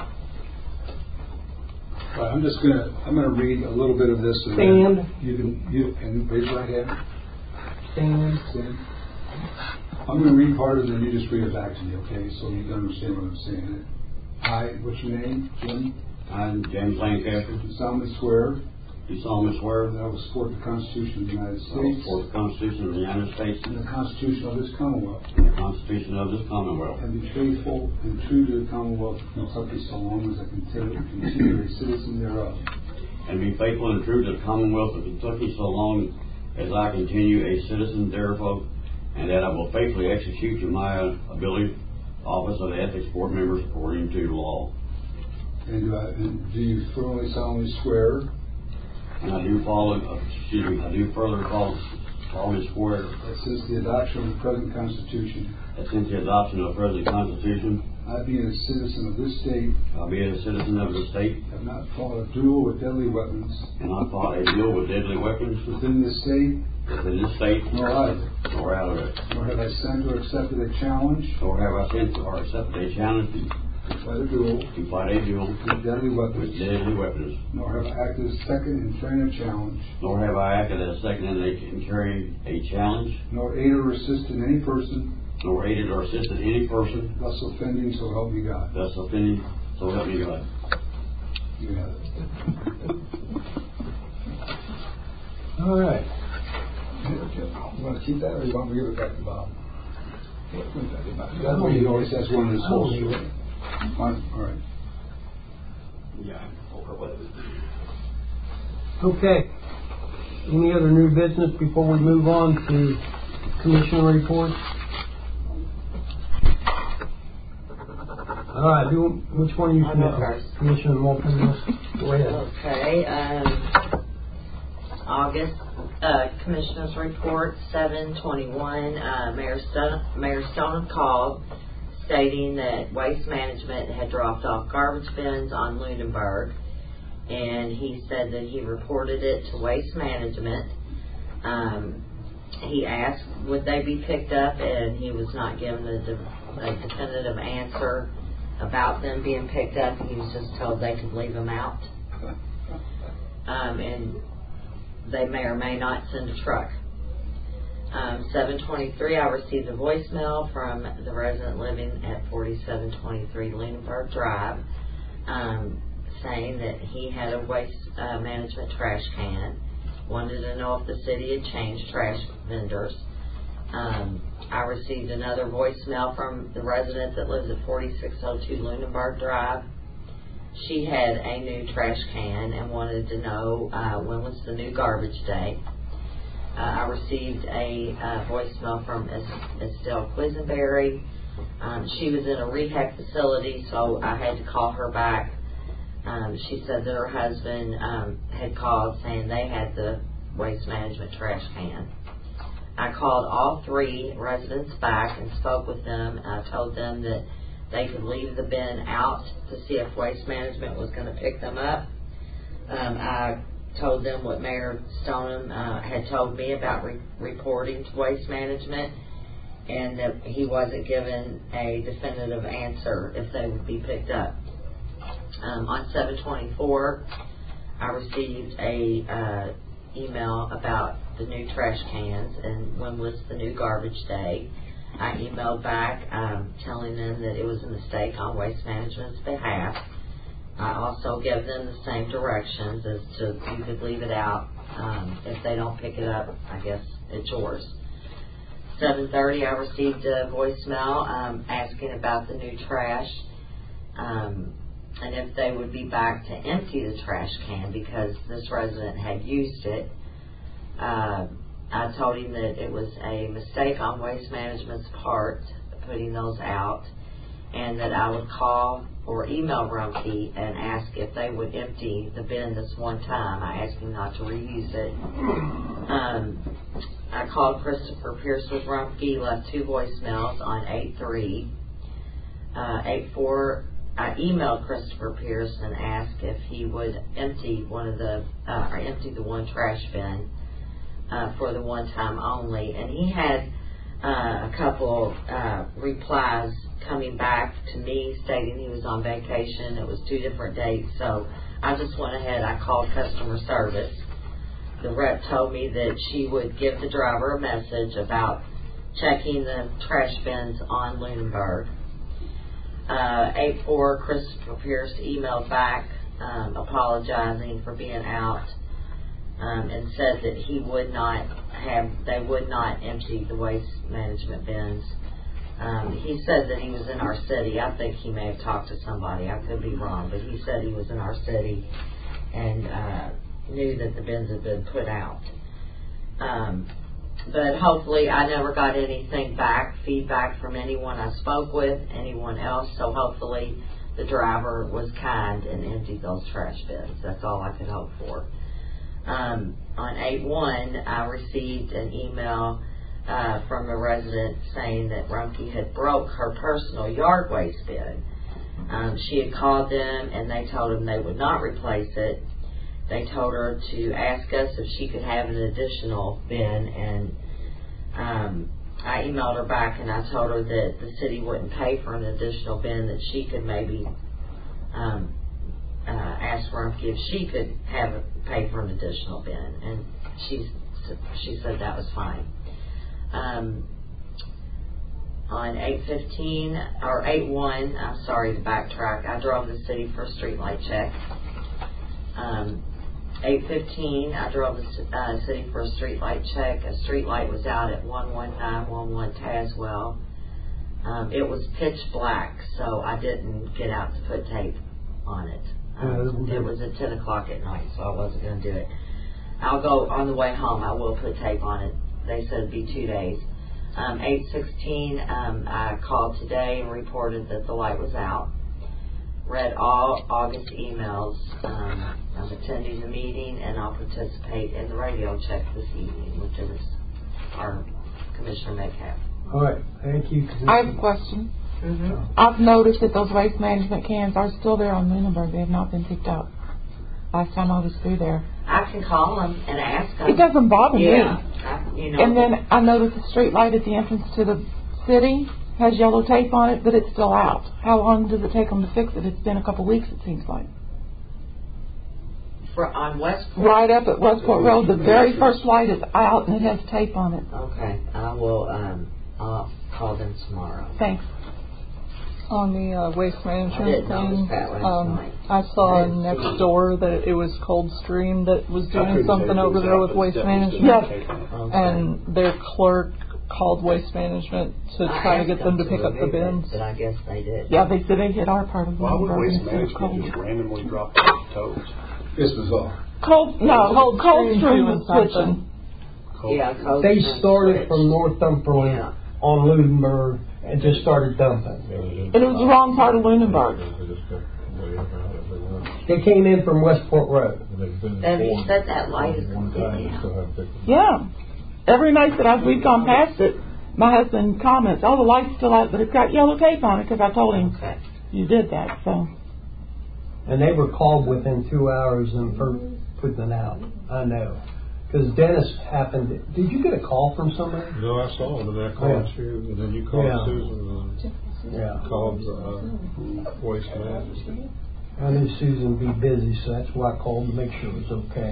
All right, I'm just gonna I'm gonna read a little bit of this. And Stand. then You can you and raise your right hand. Stand. Stand. I'm gonna read part of it, and you just read it back to me, okay? So you can understand what I'm saying. I. What's your name, Jim? I'm James Lancaster. Do solemnly swear Do solemnly swear that I will support the Constitution of the United I will States support the Constitution of the United States and the Constitution of this Commonwealth, and the Constitution of this Commonwealth, and be faithful and true to the Commonwealth of Kentucky so long as I continue continue a citizen thereof. and be faithful and true to the Commonwealth of Kentucky so long as I continue a citizen thereof, and that I will faithfully execute to my ability the office of the Ethics Board members according to law. And do, I, and do you firmly solemnly swear And I do follow, uh, excuse me, I do further follow, solemnly swear that since the adoption of the present Constitution, that since the adoption of the present Constitution, I, being a citizen of this state, I be a citizen of the state, have not fought a duel with deadly weapons and I fought a duel with deadly weapons within this state, within this state, nor out of it, nor out of it, nor have I sent or accepted a challenge nor have I sent or accepted a challenge to to fight a duel to fight a duel with deadly with weapons, deadly weapons, nor have I acted as second in carrying a challenge, nor have I acted as second in, a, in carrying a challenge, nor aided or assisted any person nor aided or assisted any person, thus offending, so help me God. thus offending, so help me God. You have it. All right. You want to keep that, or you want me to give it back to Bob? That way you always has one in his I don't holster. need it. Fine, all right. Yeah, over what it is. Okay. Any other new business before we move on to commissioner reports? All right. Who, which one are you I'll go commissioner? first. Commissioner Morphin? Go ahead. Okay, um, August, uh, Commissioners Report, seven twenty-one, uh, Mayor Stone, Mayor Stoneham called stating that Waste Management had dropped off garbage bins on Lunenburg, and he said that he reported it to Waste Management. Um, he asked would they be picked up, and he was not given a, de- a definitive answer about them being picked up. He was just told they could leave them out. Um, and they may or may not send a truck. Um, seven twenty-three, I received a voicemail from the resident living at forty-seven twenty-three Lunenburg Drive, um, saying that he had a waste uh, management trash can, wanted to know if the city had changed trash vendors. Um, I received another voicemail from the resident that lives at forty-six oh two Lunenburg Drive. She had a new trash can and wanted to know uh, when was the new garbage day. Uh, I received a uh, voicemail from es- Estelle Quisenberry. Um, she was in a rehab facility, so I had to call her back. Um, she said that her husband um, had called saying they had the waste management trash can. I called all three residents back and spoke with them. I told them that they could leave the bin out to see if Waste Management was going to pick them up. Um, I told them what Mayor Stoneham uh, had told me about re- reporting to Waste Management, and that he wasn't given a definitive answer if they would be picked up. Um, on seven twenty-four, I received a uh, email about the new trash cans and when was the new garbage day. I emailed back um, telling them that it was a mistake on Waste Management's behalf. I also gave them the same directions as to you could leave it out. Um, if they don't pick it up, I guess it's yours. seven thirty, I received a voicemail um, asking about the new trash um, and if they would be back to empty the trash can because this resident had used it. Uh, I told him that it was a mistake on Waste Management's part, putting those out, and that I would call or email Rumpke and ask if they would empty the bin this one time. I asked him not to reuse it. Um, I called Christopher Pierce with Rumpke, left two voicemails on eight three. Uh, eight four, I emailed Christopher Pierce and asked if he would empty one of the, uh, or empty the one trash bin uh, for the one time only. And he had uh, a couple uh, replies coming back to me stating he was on vacation. It was two different dates, so I just went ahead. I called customer service. The rep told me that she would give the driver a message about checking the trash bins on Lunenburg. Uh, eight four, Christopher Pierce emailed back um, apologizing for being out um, and said that he would not have, they would not empty the waste management bins. Um, he said that he was in our city. I think he may have talked to somebody. I could be wrong, but he said he was in our city and uh, knew that the bins had been put out. Um, but hopefully I never got anything back, feedback from anyone I spoke with, anyone else, so hopefully the driver was kind and emptied those trash bins. That's all I could hope for. Um, on eight one, I received an email Uh, from a resident saying that Rumpke had broke her personal yard waste bin. Um, she had called them and they told them they would not replace it. They told her to ask us if she could have an additional bin, and um, I emailed her back and I told her that the city wouldn't pay for an additional bin, that she could maybe um, uh, ask Rumpke if she could have a, pay for an additional bin, and she she said that was fine. Um, on eight fifteen or eight one, I'm sorry to backtrack, I drove the city for a street light check. Um, eight fifteen, I drove the uh, city for a street light check. A street light was out at one one nine one one Tazewell. Um, it was pitch black, so I didn't get out to put tape on it. Um, it was at ten o'clock at night, so I wasn't going to do it. I'll go on the way home. I will put tape on it. They said it'd be two days. Um, eight sixteen, um, I called today and reported that the light was out. Read all August emails. Um, I'm attending the meeting and I'll participate in the radio check this evening, which is our Commissioner Metcalf. All right, thank you. I have a question. Mm-hmm. I've noticed that those waste management cans are still there on Lunenburg. They have not been picked up. Last time I was through there. I can call them and ask them. It doesn't bother yeah, me. I, you know. And then I noticed the street light at the entrance to the city has yellow tape on it, but it's still out. How long does it take them to fix it? It's been a couple weeks, it seems like. For, on Westport? Right up at Westport Road, the very first light is out and it has tape on it. Okay, I will um, I'll call them tomorrow. Thanks. On the uh, waste management thing, um, night. I saw next door that it was Coldstream that was doing something over there with waste management. Yes. Okay. And their clerk called waste management to I try to asked get them to to pick up the remove bins. it, but I guess they did. Yeah, they said they hit our part of the Why would Waste instead of Management Cold. just randomly drop their toes? It's bizarre. Cold, no, Cold Cold Stream Stream doing was switching. Cold. Yeah, Cold They Stream started switched. from Northumberland Yeah. on Lunenburg and just started dumping. And it was the wrong part of Lunenburg. They came in from Westport Road. And he said that light is completely out. Yeah. Every night that I've, we've gone past it, my husband comments, oh, the light's still out, but it's got yellow tape on it, because I told him Okay. you did that, so. And they were called within two hours and first putting it out. I know. Because Dennis happened. Did you get a call from somebody? No, I saw it, and I called Yeah. you, and then you called Yeah. Susan, and Yeah. uh, called uh, Waste Management. I knew Susan would be busy, so that's why I called to make sure it was okay.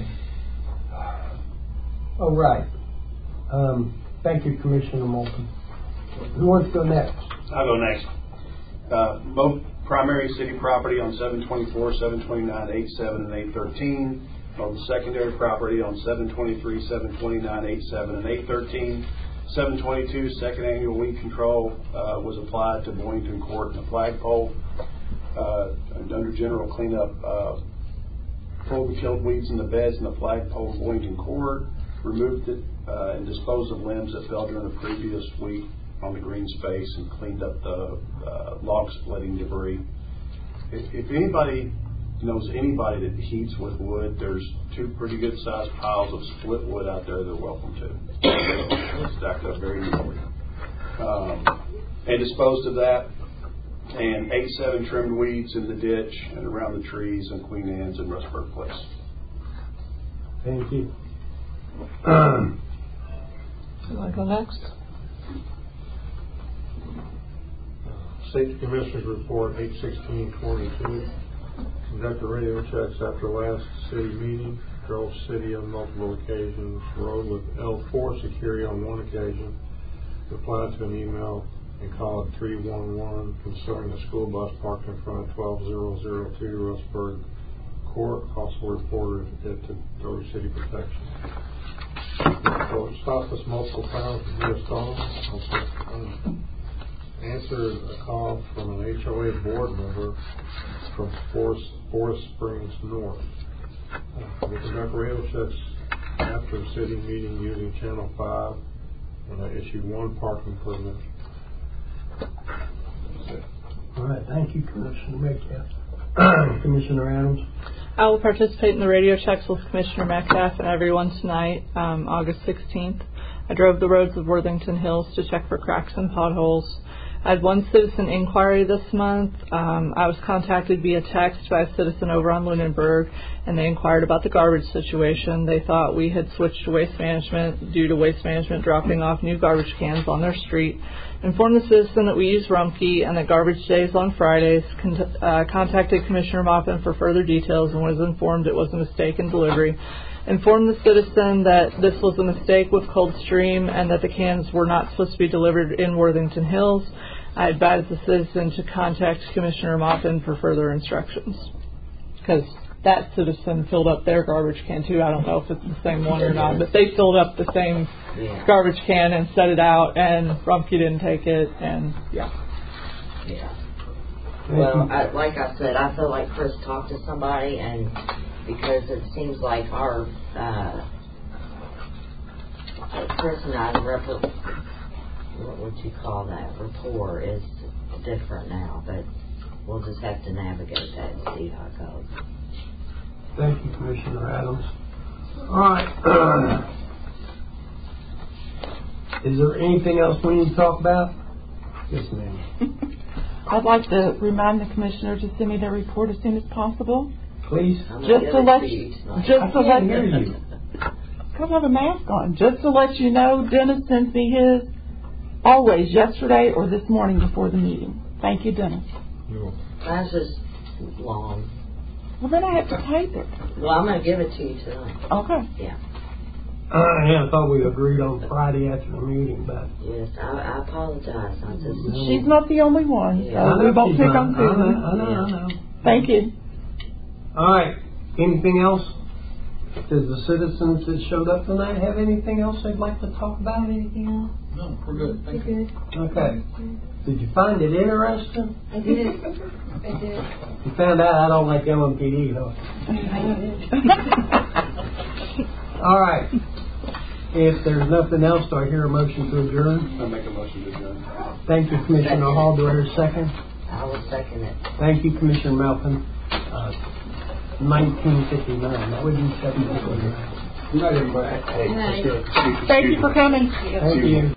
All right. Um, thank you, Commissioner Moulton. Who wants to go next? I'll go next. Uh, both primary city property on seven twenty-four, seven twenty-nine, eight seven, and eight thirteen. On the secondary property on seven twenty-three, seven twenty-nine, eight seven, and eight thirteen. seven twenty-two, second annual weed control uh, was applied to Boynton Court and the flagpole. Uh, under general cleanup, uh, pulled and killed weeds in the beds in the flagpole of Boynton Court, removed it uh, and disposed of limbs that fell during the previous week on the green space, and cleaned up the uh, log splitting debris. If, if anybody knows anybody that heats with wood, there's two pretty good sized piles of split wood out there they're welcome to. They're stacked up very neatly. Um, and disposed of that. And eight seven trimmed weeds in the ditch and around the trees in Queen Anne's and Rustburg Place. Thank you. You want to go next? Safety Commissioners Report eight sixteen twenty-two. Conducted radio checks after last city meeting. Drove city on multiple occasions. Rode with L four security on one occasion. Replied to an email and called three one one concerning a school bus parked in front of twelve thousand two Rustburg Court. Also reported it to Dover City Protection. So it stopped us multiple times with U S Dawn. Also um, answered a call from an H O A board member from Forest, Forest Springs North. Uh, we conduct radio checks after the city meeting using Channel five, and I issued one parking permit. All right, thank you, Commissioner Metcalf. Commissioner Adams. I will participate in the radio checks with Commissioner Metcalf and everyone tonight, um, August sixteenth. I drove the roads of Worthington Hills to check for cracks and potholes. I had one citizen inquiry this month. Um, I was contacted via text by a citizen over on Lunenburg, and they inquired about the garbage situation. They thought we had switched to Waste Management due to Waste Management dropping off new garbage cans on their street. Informed the citizen that we use Rumpke and that garbage day is on Fridays. Con- uh, contacted Commissioner Moppin for further details and was informed it was a mistake in delivery. Informed the citizen that this was a mistake with Coldstream and that the cans were not supposed to be delivered in Worthington Hills. I advised the citizen to contact Commissioner Moppin for further instructions. Because that citizen filled up their garbage can too. I don't know if it's the same one or not, but they filled up the same Yeah. garbage can and set it out, and Rumpke didn't take it, and yeah. Yeah. Well, I, like I said, I feel like Chris talked to somebody, and because it seems like our uh, Chris and I, the rep- what would you call that, rapport is different now, but we'll just have to navigate that and see how it goes. Thank you, Commissioner Adams. All right. Uh, is there anything else we need to talk about? Yes, ma'am. I'd like to remind the commissioner to send me their report as soon as possible. Please. Just to let you, just to let hear you. Come have a mask on. Just to let you know, Dennis sends me his always yesterday or this morning before the meeting. Thank you, Dennis. Mine's just long. Well, then I have to type it. Well, I'm going to give it to you tonight. Okay. Yeah. Uh, yeah, I thought we agreed on Friday after the meeting, but Yes, I, I apologize. I just. She's not the only one, so Yeah. we won't She's pick not. on I know, Susan. I know, I know. Thank you. All right. Anything else? Does the citizens that showed up tonight have anything else they'd like to talk about? Anything else? No, we're good. Thank you. Okay. Did you find it interesting? I did. I did. You found out I don't like L M P D, huh? All right. If there's nothing else, do I hear a motion to adjourn? I'll make a motion to adjourn. Thank you, Commissioner Hall. Do I hear a second? I will second it. Thank you, Commissioner Malcolm. Uh, nineteen fifty-nine. That would be seventeen fifty-nine. Good night, everybody. Hey, Night. excuse- Thank you for coming. Thank you.